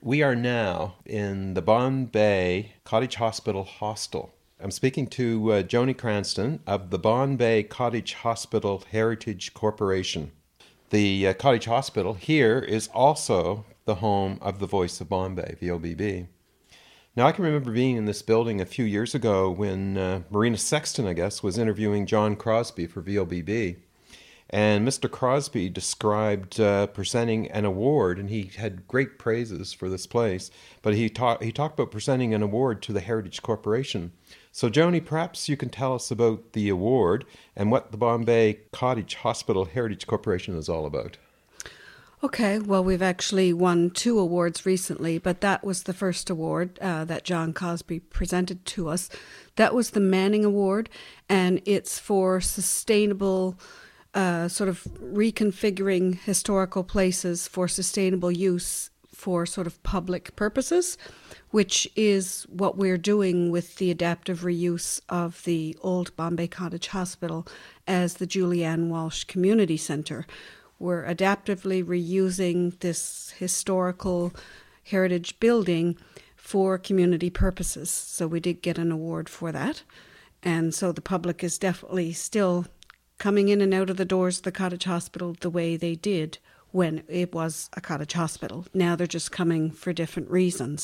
We are now in the Bombay Cottage Hospital Hostel. I'm speaking to Joni Cranston of the Bombay Cottage Hospital Heritage Corporation. The Cottage Hospital here is also the home of the Voice of Bombay, VOBB. Now, I can remember being in this building a few years ago when Marina Sexton, I guess, was interviewing John Crosbie for VOBB. And Mr. Crosbie described presenting an award, and he had great praises for this place, but he talked about presenting an award to the Heritage Corporation. So, Joni, perhaps you can tell us about the award and what the Bombay Cottage Hospital Heritage Corporation is all about. Okay, well, we've actually won 2 awards recently, but that was the first award that John Crosbie presented to us. That was the Manning Award, and it's for sustainable sort of reconfiguring historical places for sustainable use for sort of public purposes, which is what we're doing with the adaptive reuse of the old Bombay Cottage Hospital as the Julianne Walsh Community Centre. We're adaptively reusing this historical heritage building for community purposes. So we did get an award for that. And so the public is definitely still coming in and out of the doors of the Cottage Hospital the way they did when it was a cottage hospital. Now they're just coming for different reasons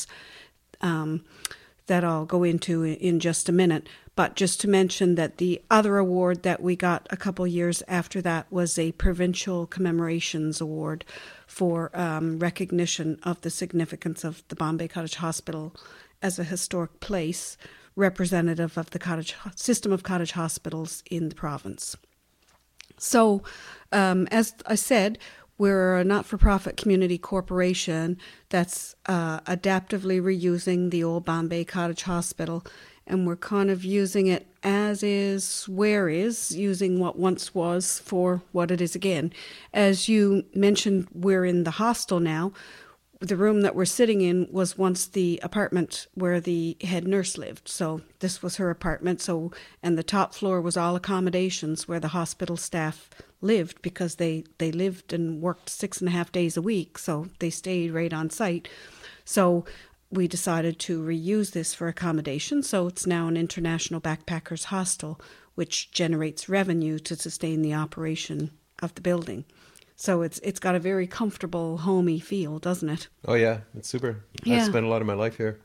that I'll go into in just a minute. But just to mention that the other award that we got a couple years after that was a Provincial Commemorations Award for recognition of the significance of the Bombay Cottage Hospital as a historic place, representative of the system of cottage hospitals in the province. So, as I said, we're a not-for-profit community corporation that's adaptively reusing the old Bombay Cottage Hospital, and we're kind of using it as is, where is, using what once was for what it is again. As you mentioned, we're in the hostel now. The room that we're sitting in was once the apartment where the head nurse lived. So this was her apartment. And the top floor was all accommodations where the hospital staff lived, because they lived and worked 6.5 days a week. So they stayed right on site. So we decided to reuse this for accommodation. So it's now an international backpackers hostel, which generates revenue to sustain the operation of the building. So it's got a very comfortable, homey feel, doesn't it? Oh, yeah. It's super. Yeah. I've spent a lot of my life here.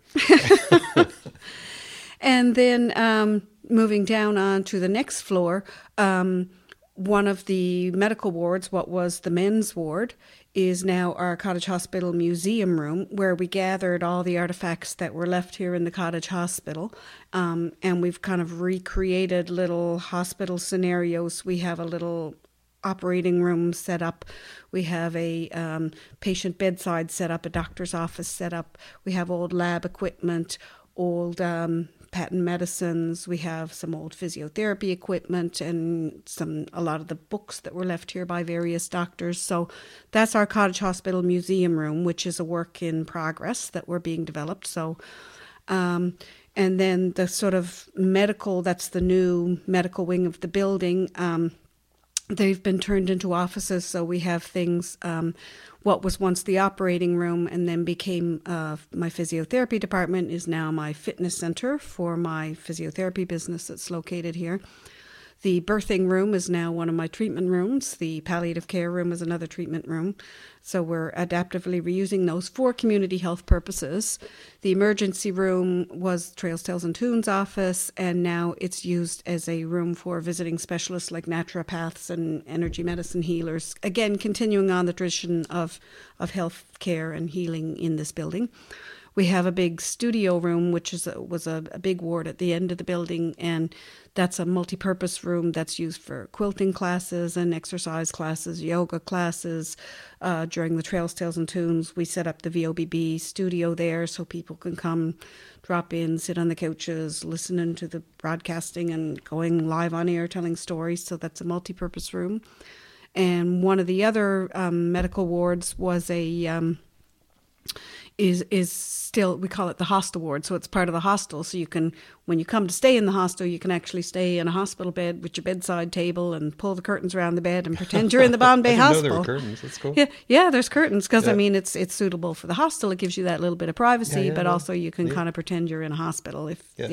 And then moving down onto the next floor, one of the medical wards, what was the men's ward, is now our Cottage Hospital Museum room, where we gathered all the artifacts that were left here in the Cottage Hospital. And we've kind of recreated little hospital scenarios. We have a little operating room set up. We have a patient bedside set up, a doctor's office set up. We have old lab equipment, old patent medicines. We have some old physiotherapy equipment and a lot of the books that were left here by various doctors. So that's our Cottage Hospital Museum room, which is a work in progress that we're being developed. So and then the sort of medical, that's the new medical wing of the building. They've been turned into offices, so we have things, what was once the operating room and then became my physiotherapy department is now my fitness center for my physiotherapy business that's located here. The birthing room is now one of my treatment rooms. The palliative care room is another treatment room. So we're adaptively reusing those for community health purposes. The emergency room was Trails, Tales and Tunes office, and now it's used as a room for visiting specialists like naturopaths and energy medicine healers. Again, continuing on the tradition of health care and healing in this building. We have a big studio room, which was a big ward at the end of the building, and that's a multi-purpose room that's used for quilting classes and exercise classes, yoga classes. During the Trails, Tales and Tunes, we set up the VOBB studio there so people can come, drop in, sit on the couches, listening to the broadcasting and going live on air telling stories. So that's a multi-purpose room. And one of the other medical wards was is still, we call it the hostel ward. So it's part of the hostel. So you can, when you come to stay in the hostel, you can actually stay in a hospital bed with your bedside table and pull the curtains around the bed and pretend you're in the Bombay I didn't Hospital. know there were curtains. That's cool. Yeah, there's curtains because, Yeah. I mean, it's suitable for the hostel. It gives you that little bit of privacy, Yeah, but yeah. also you can Yeah. kind of pretend you're in a hospital if Yeah.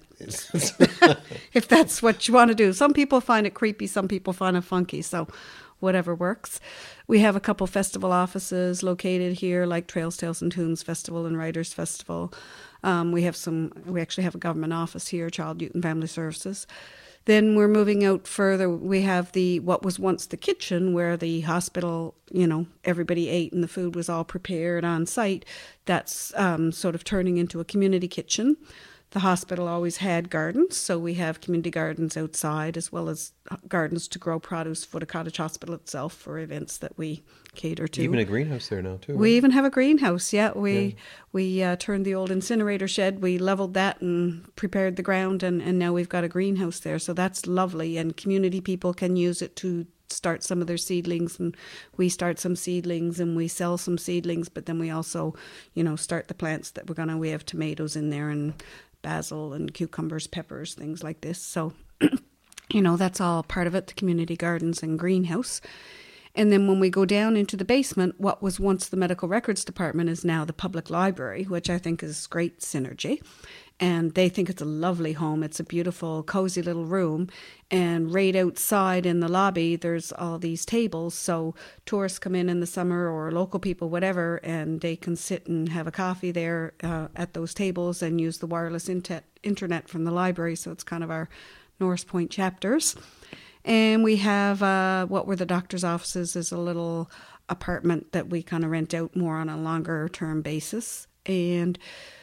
if that's what you want to do. Some people find it creepy, some people find it funky, so whatever works. We have a couple festival offices located here, like Trails, Tales and Tunes Festival and Writers Festival. We actually have a government office here, Child, Youth and Family Services. Then we're moving out further. We have what was once the kitchen where the hospital, everybody ate and the food was all prepared on site. That's sort of turning into a community kitchen. The hospital always had gardens, so we have community gardens outside as well as gardens to grow produce for the cottage hospital itself for events that we cater to. Even a greenhouse there now too. We even have a greenhouse, yeah. We turned the old incinerator shed, we leveled that and prepared the ground, and now we've got a greenhouse there. So that's lovely, and community people can use it to start some of their seedlings, and we start some seedlings and we sell some seedlings, but then we also, start the plants that we have tomatoes in there and basil and cucumbers, peppers, things like this. So, that's all part of it, the community gardens and greenhouse. And then when we go down into the basement, what was once the medical records department is now the public library, which I think is great synergy. And they think it's a lovely home. It's a beautiful, cozy little room. And right outside in the lobby, there's all these tables. So tourists come in the summer, or local people, whatever, and they can sit and have a coffee there at those tables and use the wireless internet from the library. So it's kind of our Norris Point chapters. And we have what were the doctor's offices is a little apartment that we kind of rent out more on a longer term basis. And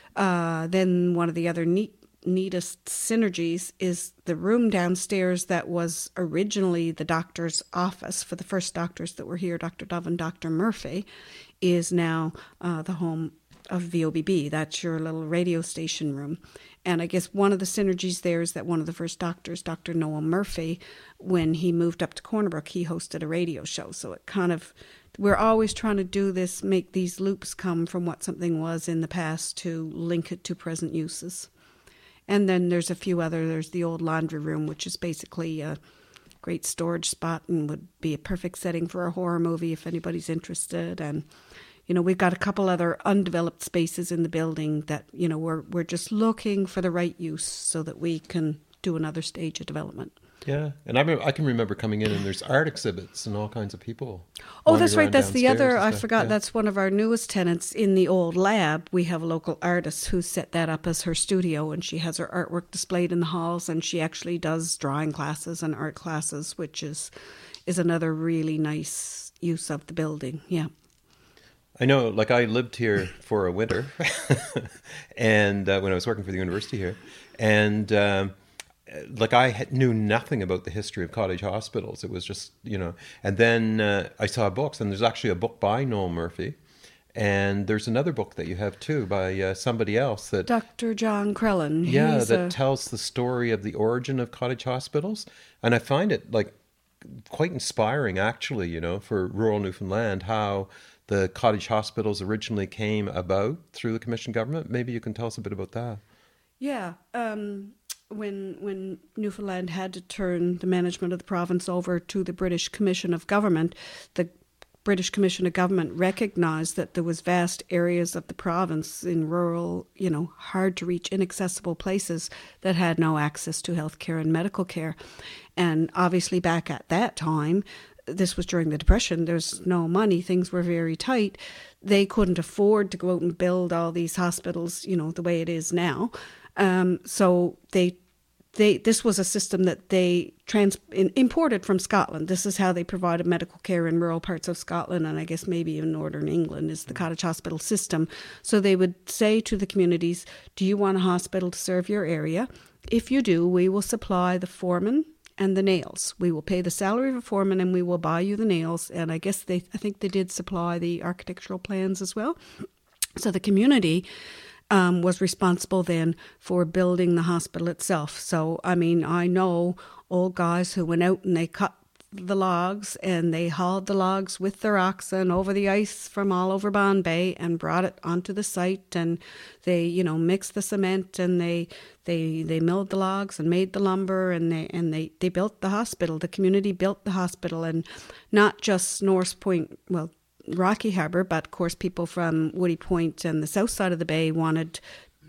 then one of the other neatest synergies is the room downstairs that was originally the doctor's office for the first doctors that were here, Dr. Dove and Dr. Murphy, is now the home of VOBB. That's your little radio station room. And I guess one of the synergies there is that one of the first doctors, Dr. Noel Murphy, when he moved up to Corner Brook, he hosted a radio show. So it kind of, we're always trying to do this, make these loops come from what something was in the past to link it to present uses. And then there's a few there's the old laundry room, which is basically a great storage spot and would be a perfect setting for a horror movie if anybody's interested. And we've got a couple other undeveloped spaces in the building that, we're just looking for the right use so that we can do another stage of development. Yeah, and I can remember coming in and there's art exhibits and all kinds of people. Oh, that's right. That's the other, I stuff. forgot, Yeah. That's one of our newest tenants in the old lab. We have a local artist who set that up as her studio, and she has her artwork displayed in the halls, and she actually does drawing classes and art classes, which is another really nice use of the building. Yeah. I know, I lived here for a winter, and when I was working for the university here, and knew nothing about the history of cottage hospitals. It was just, and then I saw books, and there's actually a book by Noel Murphy, and there's another book that you have too by somebody else that Dr. John Crellin. Yeah, that tells the story of the origin of cottage hospitals, and I find it quite inspiring, actually, for rural Newfoundland, how the cottage hospitals originally came about through the commission government. Maybe you can tell us a bit about that. Yeah. When Newfoundland had to turn the management of the province over to the British Commission of Government, the British Commission of Government recognized that there was vast areas of the province in rural, hard to reach, inaccessible places that had no access to healthcare and medical care. And obviously back at that time, this was during the Depression, there's no money, things were very tight. They couldn't afford to go out and build all these hospitals, the way it is now. So this was a system that they imported from Scotland. This is how they provided medical care in rural parts of Scotland, and I guess maybe even northern England is the cottage hospital system. So they would say to the communities, do you want a hospital to serve your area? If you do, we will supply the foreman and the nails. We will pay the salary of a foreman and we will buy you the nails. And I think they did supply the architectural plans as well. So the community was responsible then for building the hospital itself. So, I know old guys who went out and they cut the logs, and they hauled the logs with their oxen over the ice from all over Bond Bay and brought it onto the site, and they, you know, mixed the cement, and they milled the logs and made the lumber, and they built the hospital. The community built the hospital, and not just Norse Point, well, Rocky Harbour, but of course people from Woody Point and the south side of the bay wanted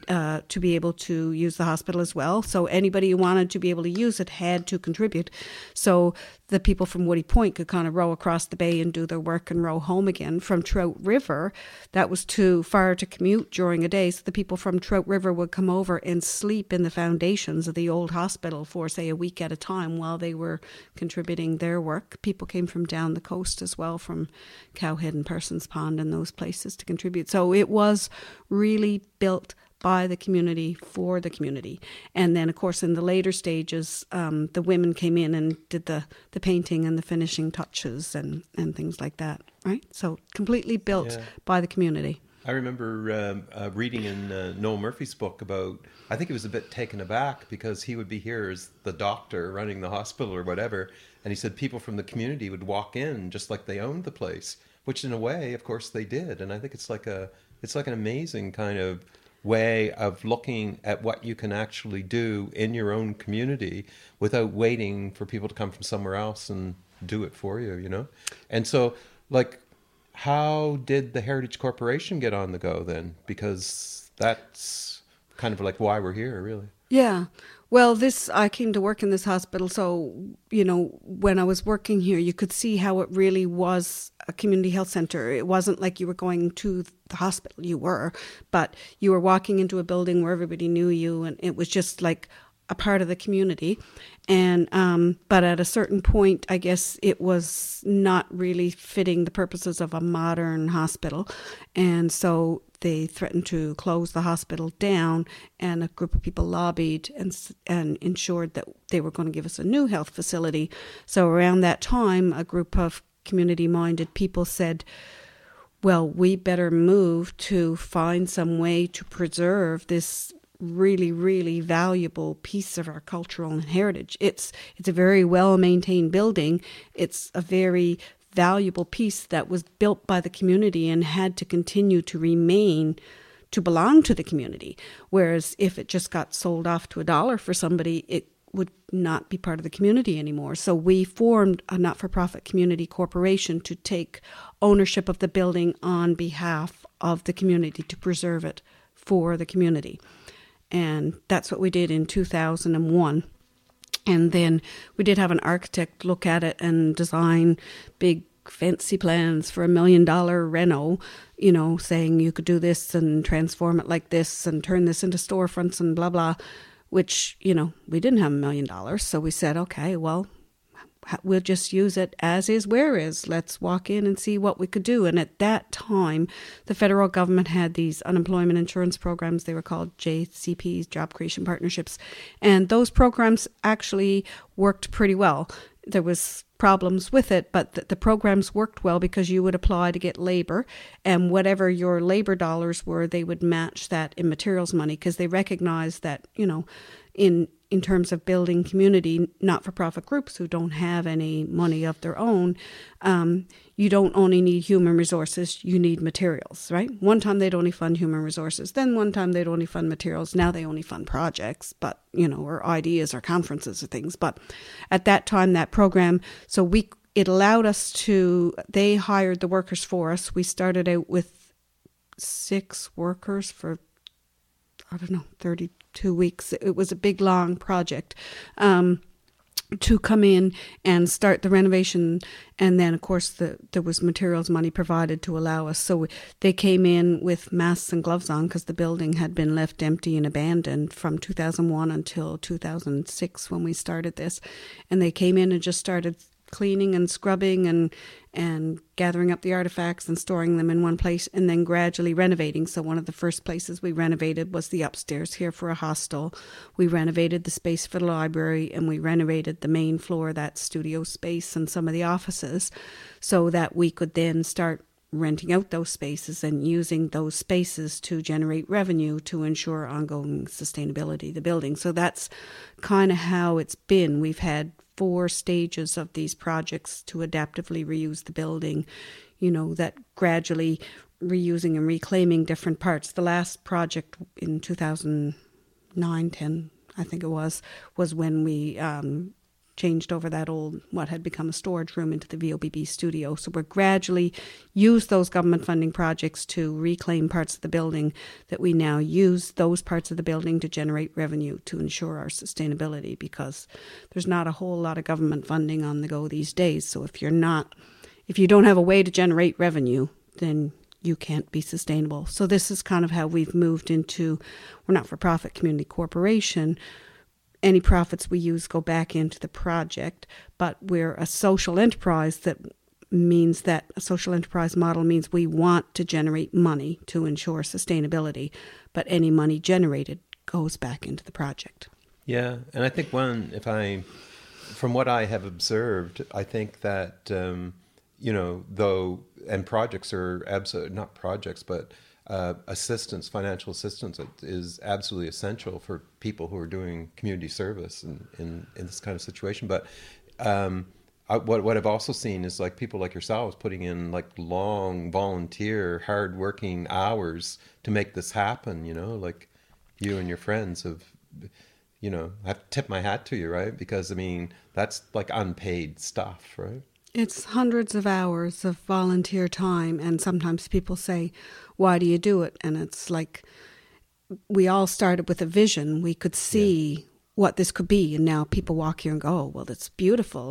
to be able to use the hospital as well. So anybody who wanted to be able to use it had to contribute. So the people from Woody Point could kind of row across the bay and do their work and row home again. From Trout River, that was too far to commute during a day. So the people from Trout River would come over and sleep in the foundations of the old hospital for, say, a week at a time while they were contributing their work. People came from down the coast as well, from Cowhead and Persons Pond and those places to contribute. So it was really built by the community, for the community. And then, of course, in the later stages, the women came in and did the painting and the finishing touches and things like that, right? So completely built by the community. I remember reading in Noel Murphy's book about, I think he was a bit taken aback because he would be here as the doctor running the hospital or whatever, and he said people from the community would walk in just like they owned the place, which in a way, of course, they did. And I think it's like an amazing kind of way of looking at what you can actually do in your own community without waiting for people to come from somewhere else and do it for you, you know? And so, like, how did the Heritage Corporation get on the go then? Because that's kind of like why we're here, really. Yeah. Well, I came to work in this hospital, so, you know, when I was working here, you could see how it really was a community health center. It wasn't like you were going to the hospital, you were, but you were walking into a building where everybody knew you, and it was just like a part of the community. And but at a certain point, I guess it was not really fitting the purposes of a modern hospital, and so they threatened to close the hospital down, and a group of people lobbied and ensured that they were going to give us a new health facility. So around that time, a group of community-minded people said, well, we better move to find some way to preserve this really, really valuable piece of our cultural heritage. It's a very well-maintained building. It's a very valuable piece that was built by the community and had to continue to remain, to belong to the community. Whereas if it just got sold off to $1 for somebody, it would not be part of the community anymore. So we formed a not-for-profit community corporation to take ownership of the building on behalf of the community, to preserve it for the community. And that's what we did in 2001. And then we did have an architect look at it and design big fancy plans for $1 million reno, you know, saying you could do this and transform it like this and turn this into storefronts and blah, blah, which, you know, we didn't have $1 million. So we said, okay, well, we'll just use it as is, where is. Let's walk in and see what we could do. And at that time, the federal government had these unemployment insurance programs. They were called JCPs, Job Creation Partnerships. And those programs actually worked pretty well. There was problems with it, but the programs worked well because you would apply to get labor, and whatever your labor dollars were, they would match that in materials money, because they recognized that, you know, in terms of building community, not-for-profit groups who don't have any money of their own, you don't only need human resources, you need materials, right? One time they'd only fund human resources, then one time they'd only fund materials, now they only fund projects, but, you know, or ideas or conferences or things. But at that time, that program, so it allowed us to, they hired the workers for us. We started out with 6 workers for, 32 weeks. It was a big, long project to come in and start the renovation. And then, of course, there was materials money provided to allow us. So they came in with masks and gloves on because the building had been left empty and abandoned from 2001 until 2006 when we started this. And they came in and just started cleaning and scrubbing and gathering up the artifacts and storing them in one place, and then gradually renovating. So one of the first places we renovated was the upstairs here for a hostel. We renovated the space for the library, and we renovated the main floor, that studio space, and some of the offices, so that we could then start renting out those spaces and using those spaces to generate revenue to ensure ongoing sustainability of the building. So that's kind of how it's been. We've had 4 stages of these projects to adaptively reuse the building, that gradually reusing and reclaiming different parts. The last project in 2009, 10, I think it was when we changed over that old, what had become a storage room, into the VOBB studio. So we're gradually use those government funding projects to reclaim parts of the building that we now use those parts of the building to generate revenue to ensure our sustainability, because there's not a whole lot of government funding on the go these days. So if you don't have a way to generate revenue, then you can't be sustainable. So this is kind of how we've moved into, we're not-for-profit community corporation. Any profits we use go back into the project, but we're a social enterprise. That means that a social enterprise model means we want to generate money to ensure sustainability, but any money generated goes back into the project. Yeah, and I think from what I have observed, I think that, and projects are absolutely, not projects, but financial assistance is absolutely essential for people who are doing community service in this kind of situation. But what I've also seen is like people like yourselves putting in like long volunteer, hard-working hours to make this happen. Like you and your friends have, I have to tip my hat to you, right? Because that's like unpaid stuff, right? It's hundreds of hours of volunteer time, and sometimes people say, why do you do it? And it's like, we all started with a vision. We could see what this could be, and now people walk here and go, oh, well, that's beautiful.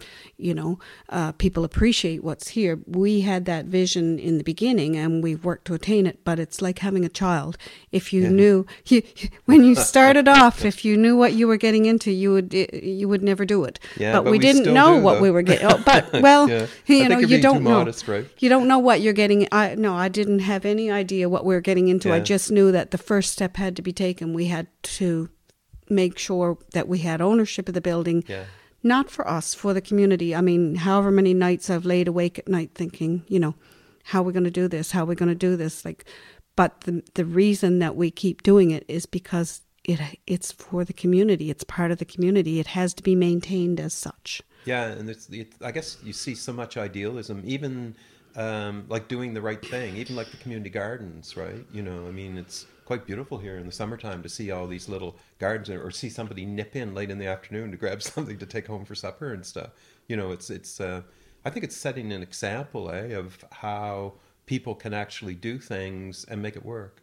People appreciate what's here. We had that vision in the beginning, and we've worked to attain it, but it's like having a child. If you knew, when you started off, if you knew what you were getting into, you would never do it. Yeah, but we didn't know what we were getting. Oh, but, well, you don't know. Modest, right? You don't know what you're getting. I didn't have any idea what we were getting into. I just knew that the first step had to be taken. We had to make sure that we had ownership of the building, not for us, for the community. However many nights I've laid awake at night thinking, how are we going to do this? How are we going to do this? But the reason that we keep doing it is because it's for the community. It's part of the community. It has to be maintained as such. Yeah, and I guess you see so much idealism, even like doing the right thing, even like the community gardens, right? It's quite beautiful here in the summertime to see all these little gardens, or see somebody nip in late in the afternoon to grab something to take home for supper and stuff. It's I think it's setting an example, of how people can actually do things and make it work.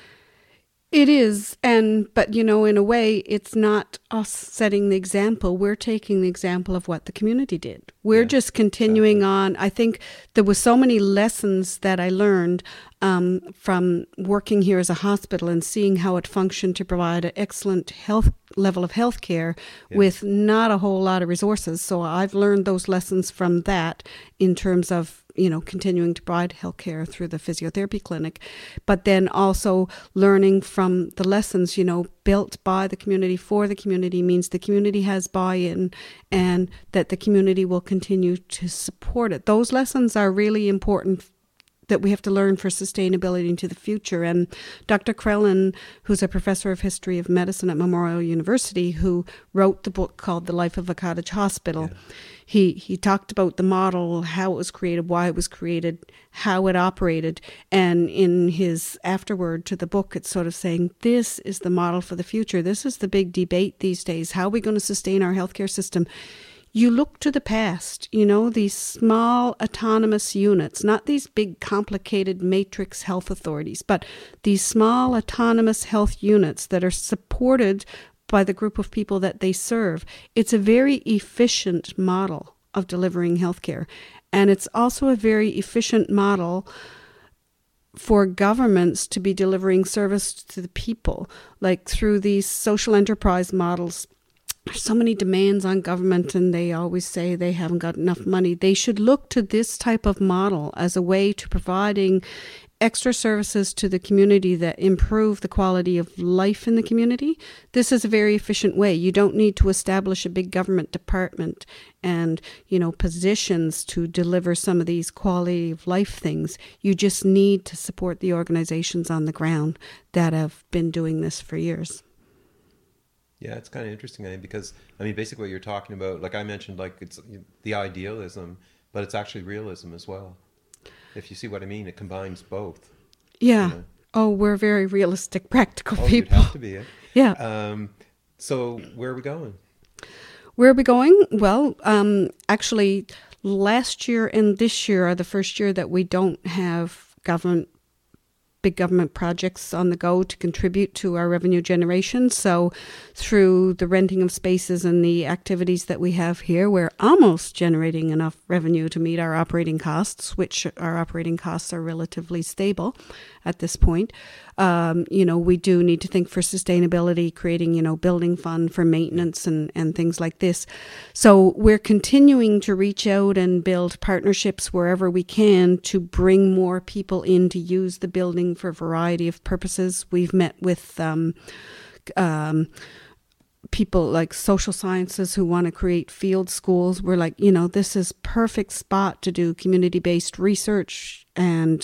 It is, but in a way, it's not us setting the example. We're taking the example of what the community did. We're just continuing on. I think there were so many lessons that I learned from working here as a hospital and seeing how it functioned to provide an excellent level of health care with not a whole lot of resources. So I've learned those lessons from that in terms of continuing to provide healthcare through the physiotherapy clinic, but then also learning from the lessons, built by the community for the community means the community has buy-in, and that the community will continue to support it. Those lessons are really important that we have to learn for sustainability into the future. And Dr. Krellin, who's a professor of history of medicine at Memorial University, who wrote the book called The Life of a Cottage Hospital, he talked about the model, how it was created, why it was created, how it operated. And in his afterword to the book, it's sort of saying, this is the model for the future. This is the big debate these days. How are we going to sustain our healthcare system? You look to the past, these small autonomous units, not these big complicated matrix health authorities, but these small autonomous health units that are supported by the group of people that they serve. It's a very efficient model of delivering healthcare. And it's also a very efficient model for governments to be delivering service to the people, like through these social enterprise models. There's so many demands on government, and they always say they haven't got enough money. They should look to this type of model as a way to providing extra services to the community that improve the quality of life in the community. This is a very efficient way. You don't need to establish a big government department and, positions to deliver some of these quality of life things. You just need to support the organizations on the ground that have been doing this for years. Yeah, it's kind of interesting, because I mean, basically, what you're talking about, like I mentioned, like it's the idealism, but it's actually realism as well. If you see what I mean, it combines both. You Yeah. know. Oh, we're very realistic, practical Oh, you'd people. have to be. Eh? Yeah. So where are we going? Where are we going? Well, actually, last year and this year are the first year that we don't have big government projects on the go to contribute to our revenue generation. So through the renting of spaces and the activities that we have here, we're almost generating enough revenue to meet our operating costs, which our operating costs are relatively stable at this point. We do need to think for sustainability, creating, building fund for maintenance and things like this. So we're continuing to reach out and build partnerships wherever we can to bring more people in to use the building for a variety of purposes. We've met with people like social sciences who want to create field schools. We're like, this is perfect spot to do community-based research. And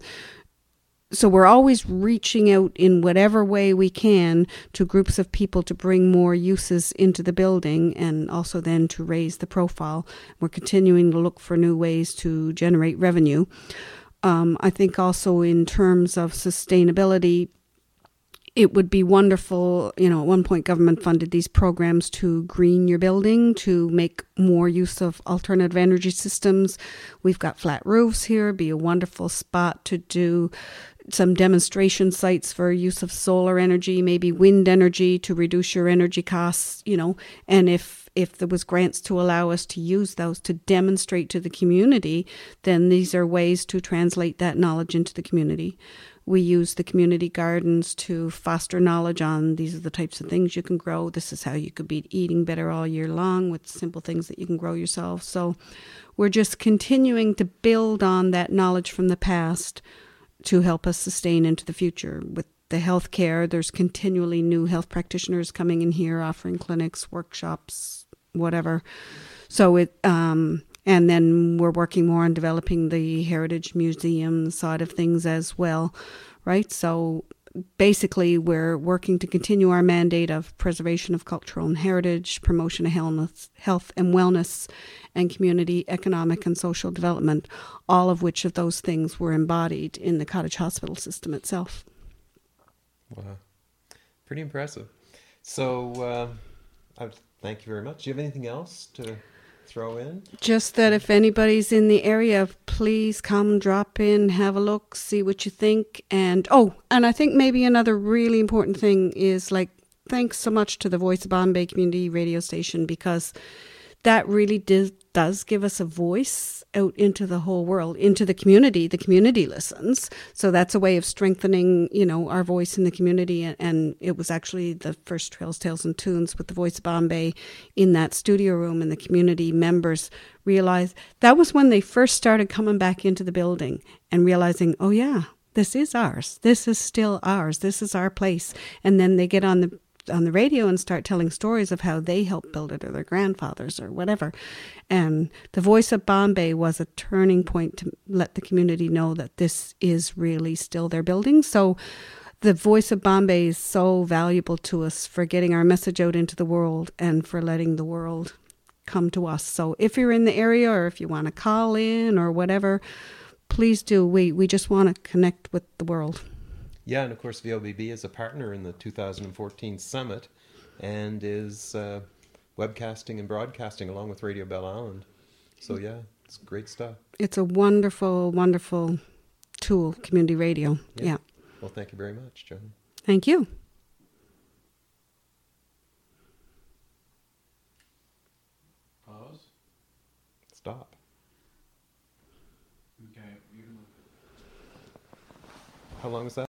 so we're always reaching out in whatever way we can to groups of people to bring more uses into the building and also then to raise the profile. We're continuing to look for new ways to generate revenue. I think also in terms of sustainability, it would be wonderful, at one point government funded these programs to green your building, to make more use of alternative energy systems. We've got flat roofs here, be a wonderful spot to do some demonstration sites for use of solar energy, maybe wind energy to reduce your energy costs, and if there was grants to allow us to use those to demonstrate to the community, then these are ways to translate that knowledge into the community. We use the community gardens to foster knowledge on these are the types of things you can grow. This is how you could be eating better all year long with simple things that you can grow yourself. So we're just continuing to build on that knowledge from the past to help us sustain into the future. With the healthcare, there's continually new health practitioners coming in here offering clinics, workshops, whatever. So and then we're working more on developing the Heritage Museum side of things as well, right? So basically we're working to continue our mandate of preservation of cultural and heritage, promotion of health and wellness, and community, economic and social development, all of which of those things were embodied in the cottage hospital system itself. Wow. Pretty impressive. So thank you very much. Do you have anything else to throw in? Just that if anybody's in the area, please come, drop in, have a look, see what you think. And I think maybe another really important thing is thanks so much to the Voice of Bonn Bay Community Radio Station, because that really does give us a voice out into the whole world, into the community. The community listens. So that's a way of strengthening, our voice in the community. And it was actually the first Trails, Tales and Tunes with the Voice of Bonn Bay in that studio room, and the community members realized that was when they first started coming back into the building and realizing, oh yeah, this is ours. This is still ours. This is our place. And then they get on the radio and start telling stories of how they helped build it, or their grandfathers or whatever. And the Voice of Bonn Bay was a turning point to let the community know that this is really still their building. So the Voice of Bonn Bay is so valuable to us for getting our message out into the world and for letting the world come to us. So if you're in the area, or if you want to call in or whatever, please do. We just want to connect with the world. Yeah, and of course VOBB is a partner in the 2014 summit and is webcasting and broadcasting along with Radio Bell Island. So yeah, it's great stuff. It's a wonderful, wonderful tool, community radio. Yeah. Well, thank you very much, Joan. Thank you. Pause. Stop. Okay. How long was that?